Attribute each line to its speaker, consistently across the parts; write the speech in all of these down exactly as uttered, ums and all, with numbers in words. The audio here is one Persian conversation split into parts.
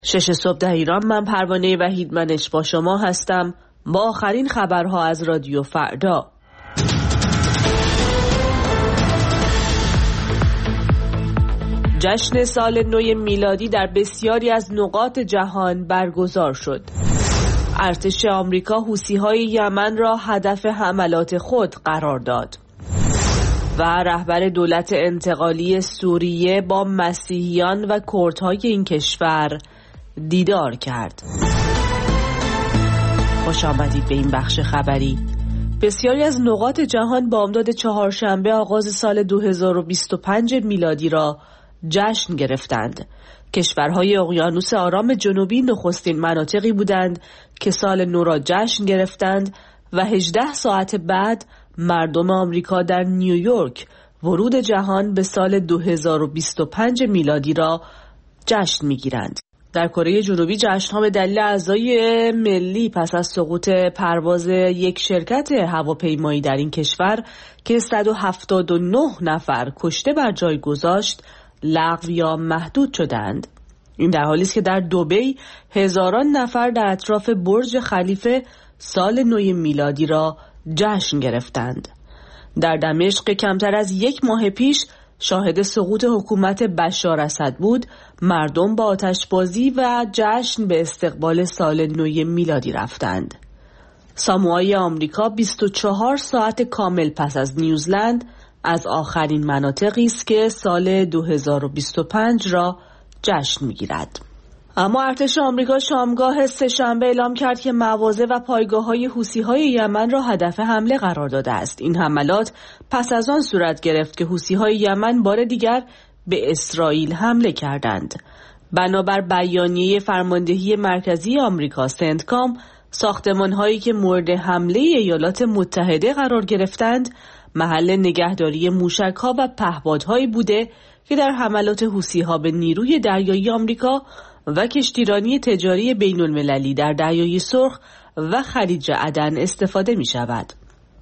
Speaker 1: شش صبح در ایران. من پروانه وحیدمنش با شما هستم با آخرین خبرها از رادیو فردا. جشن سال نو میلادی در بسیاری از نقاط جهان برگزار شد. ارتش آمریکا حوثی‌های یمن را هدف حملات خود قرار داد و رهبر دولت انتقالی سوریه با مسیحیان و کردهای این کشور دیدار کرد. خوش آمدید به این بخش خبری. بسیاری از نقاط جهان بامداد چهارشنبه آغاز سال دو هزار و بیست و پنج میلادی را جشن گرفتند. کشورهای اقیانوس آرام جنوبی نخستین مناطقی بودند که سال نو را جشن گرفتند و هجده ساعت بعد مردم آمریکا در نیویورک ورود جهان به سال دو هزار و بیست و پنج میلادی را جشن می‌گیرند. در کره جنوبی جشن‌ها به دلیل اعضای ملی پس از سقوط پرواز یک شرکت هواپیمایی در این کشور که صد و هفتاد و نه نفر کشته بر جای گذاشت لغو یا محدود شدند. این در حالی است که در دبی هزاران نفر در اطراف برج خلیفه سال نو میلادی را جشن گرفتند. در دمشق کمتر از یک ماه پیش شاهد سقوط حکومت بشار اسد بود، مردم با آتشبازی و جشن به استقبال سال نو میلادی رفتند. ساموآی آمریکا بیست و چهار ساعت کامل پس از نیوزلند از آخرین مناطقی است که سال دو هزار و بیست و پنج را جشن می‌گیرد. اما ارتش آمریکا شامگاه سه‌شنبه اعلام کرد که مواضع و پایگاه‌های حوثی‌های یمن را هدف حمله قرار داده است. این حملات پس از آن صورت گرفت که حوثی‌های یمن بار دیگر به اسرائیل حمله کردند. بنابر بیانیه فرماندهی مرکزی آمریکا سنتکام، ساختمان‌هایی که مورد حمله ایالات متحده قرار گرفتند محل نگهداری موشک‌ها و پهپادهایی بوده که در حملات حوثی‌ها به نیروی دریایی آمریکا و کشتیرانی تجاری بین المللی در دریای سرخ و خلیج عدن استفاده می شود.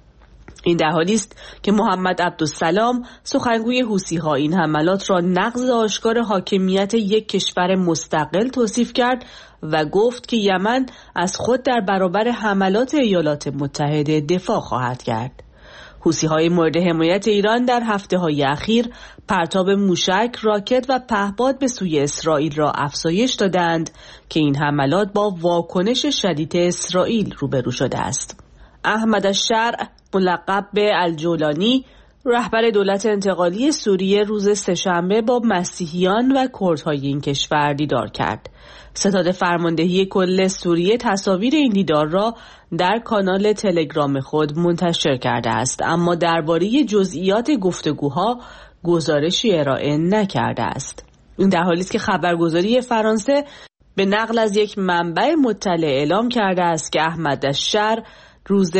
Speaker 1: این در حالی است که محمد عبدالسلام سخنگوی حوثی‌ها این حملات را نقض آشکار حاکمیت یک کشور مستقل توصیف کرد و گفت که یمن از خود در برابر حملات ایالات متحده دفاع خواهد کرد. حوثی‌های مورد حمایت ایران در هفته‌های اخیر پرتاب موشک، راکت و پهپاد به سوی اسرائیل را افزایش دادند که این حملات با واکنش شدید اسرائیل روبرو شده است. احمد الشرع ملقب به الجولانی، رهبر دولت انتقالی سوریه روز سه‌شنبه با مسیحیان و کردهای این کشور دیدار کرد. ستاد فرماندهی کل سوریه تصاویر این دیدار را در کانال تلگرام خود منتشر کرده است، اما درباره جزئیات گفتگوها گزارشی ارائه نکرده است. این در حالی است که خبرگزاری فرانسه به نقل از یک منبع مطلع اعلام کرده است که احمد الشرع روز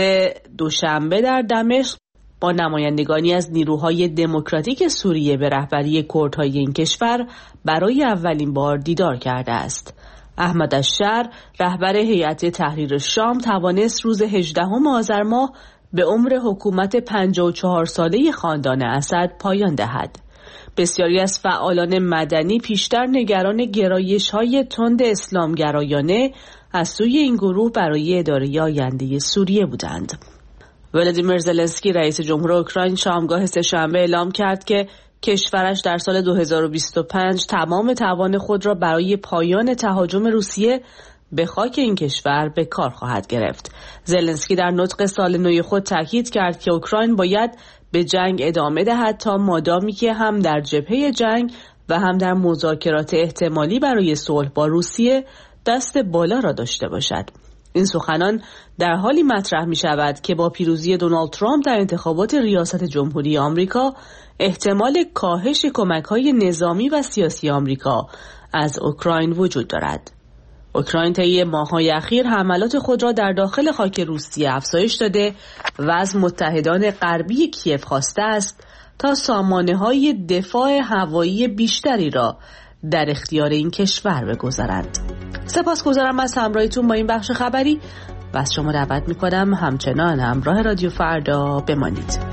Speaker 1: دوشنبه در دمشق با نمایندگانی از نیروهای دموکراتیک سوریه به رهبری کردهای این کشور برای اولین بار دیدار کرده است. احمد الشرع رهبر هیئت تحریر شام توانست روز هجدهم آذر ماه به عمر حکومت پنجاه و چهار ساله خاندان اسد پایان دهد. بسیاری از فعالان مدنی پیشتر نگران گرایش‌های تند اسلامگرایانه از سوی این گروه برای اداره آینده سوریه بودند. ولادیمیر زلنسکی رئیس جمهور اوکراین شامگاه سه‌شنبه اعلام کرد که کشورش در سال دو هزار و بیست و پنج تمام توان خود را برای پایان تهاجم روسیه به خاک این کشور به کار خواهد گرفت. زلنسکی در نطق سال نو خود تاکید کرد که اوکراین باید به جنگ ادامه دهد تا مادامی که هم در جبهه جنگ و هم در مذاکرات احتمالی برای صلح با روسیه دست بالا را داشته باشد. این سخنان در حالی مطرح می شود که با پیروزی دونالد ترامپ در انتخابات ریاست جمهوری آمریکا احتمال کاهش کمک‌های نظامی و سیاسی آمریکا از اوکراین وجود دارد. اوکراین طی ماه‌های اخیر حملات خود را در داخل خاک روسیه افزایش داده و از متحدان غربی کیف خواسته است تا سامانه‌های دفاع هوایی بیشتری را در اختیار این کشور بگذارند. سپاسگزارم از همراهیتون با این بخش خبری و از شما دعوت می‌کنم همچنان همراه رادیو فردا بمانید.